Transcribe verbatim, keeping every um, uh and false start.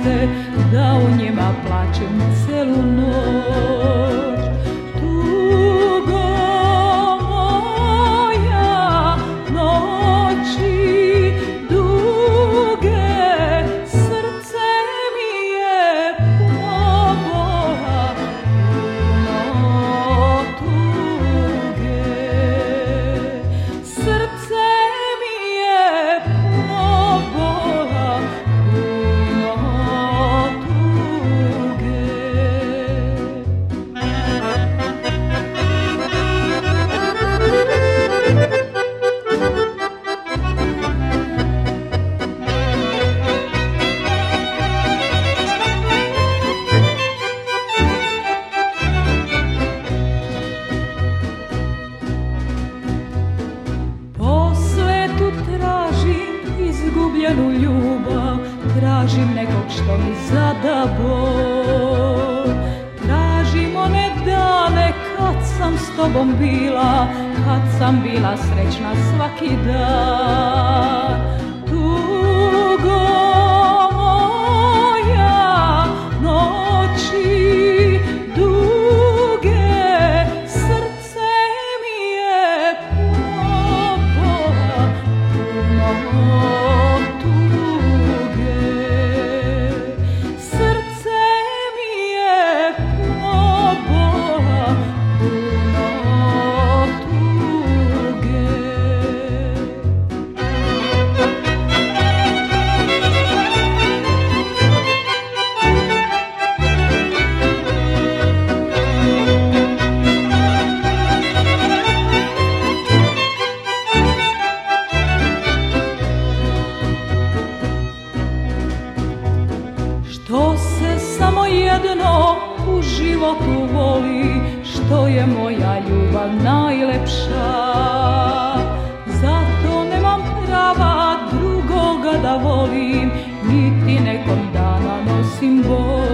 sleze, da u njima plačem celu noć. Tugo moja, noći duge, srce mi je puno bola, puno tuge. Srce mi je puno bola, puno tuge. Po svetu tražim izgubljenu ljubav, tražim nekog što mi zada bol. Tražim one dane kad sam s tobom bila, kad sam bila srećna svaki dan. Tugo moja, noći duge, srce mi je puno bola, puno tuge. Srce mi je puno bola, puno tuge. Što se samo jedno u životu voli, što je moja ljubav najlepša. Zato nemam prava drugoga da volim, niti nekom dana nosim bol.